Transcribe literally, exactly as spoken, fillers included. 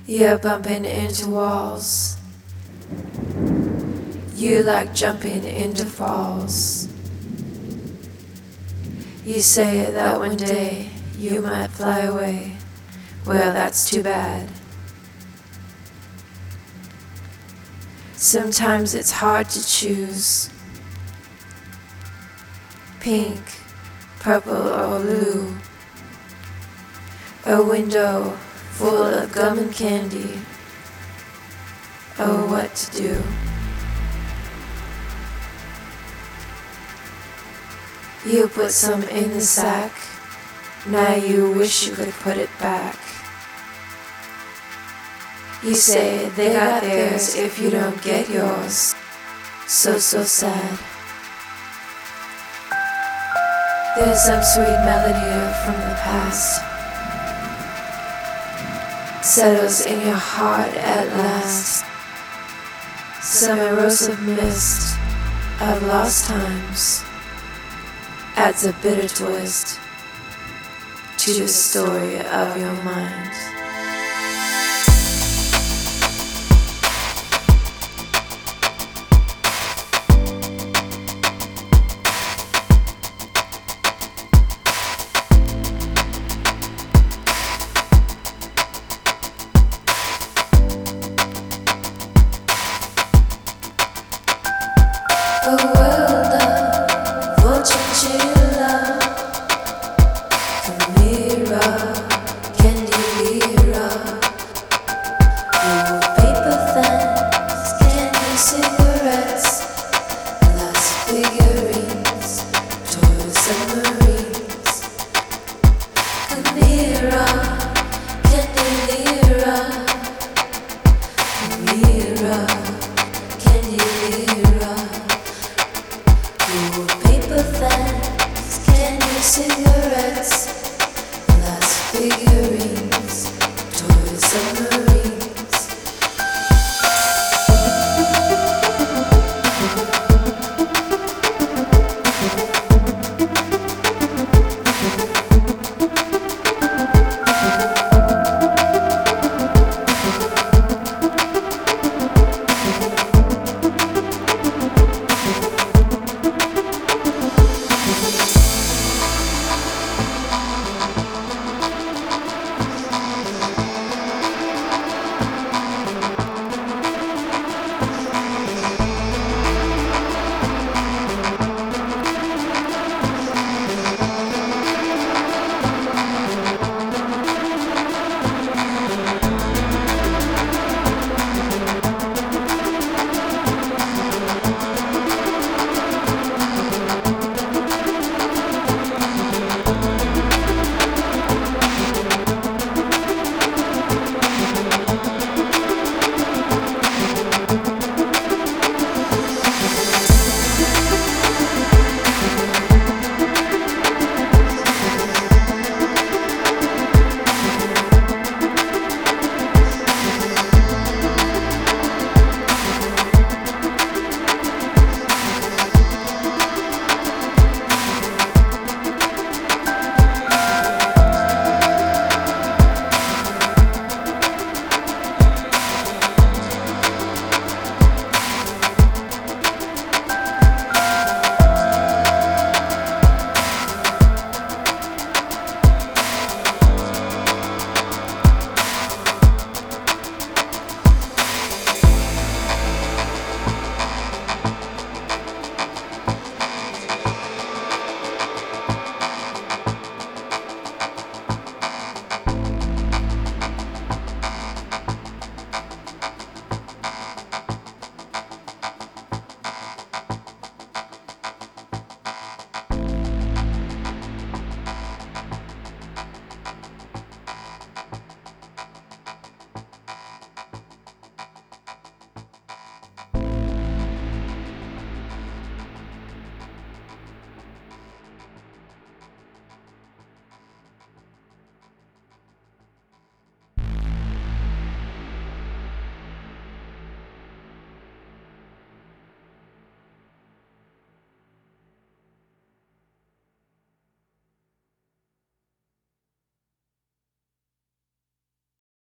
You're bumping into walls. You like jumping into falls. You say that one day you might fly away. Well, that's too bad. Sometimes it's hard to choose. Pink, purple, or blue. A window full of gum and candy. Oh, what to do? You put some in the sack. Now you wish you could put it back. You say they got theirs if you don't get yours. So, so sad. There's some sweet melody from the past. Settles in your heart at last. Some erosive mist of lost times adds a bitter twist to the story of your mind.